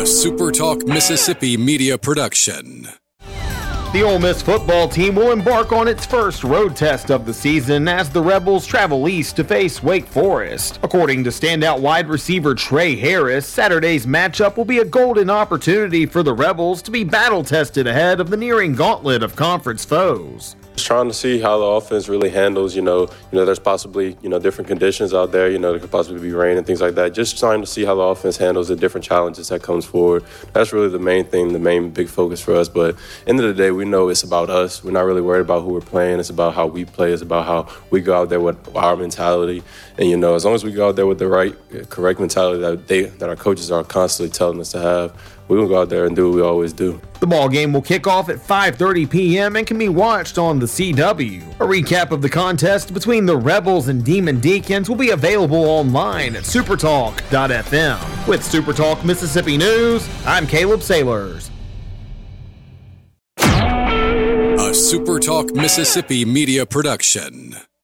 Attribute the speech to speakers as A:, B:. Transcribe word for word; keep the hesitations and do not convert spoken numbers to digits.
A: A SuperTalk Mississippi media production.
B: The Ole Miss football team will embark on its first road test of the season as the Rebels travel east to face Wake Forest. According to standout wide receiver Trey Harris, Saturday's matchup will be a golden opportunity for the Rebels to be battle-tested ahead of the nearing gauntlet of conference foes.
C: Just trying to see how the offense really handles, you know, you know, there's possibly, you know, different conditions out there, you know, there could possibly be rain and things like that. Just trying to see how the offense handles the different challenges that comes forward. That's really the main thing, the main big focus for us. But end of the day, we know it's about us. We're not really worried about who we're playing. It's about how we play. It's about how we go out there with our mentality. And, you know, as long as we go out there with the right, correct mentality that they, that our coaches are constantly telling us to have, we will go out there and do what we always do.
B: The ball game will kick off at five thirty p.m. and can be watched on the C W. A recap of the contest between the Rebels and Demon Deacons will be available online at supertalk dot f m. With SuperTalk Mississippi News, I'm Caleb Sailors.
A: A SuperTalk Mississippi media production.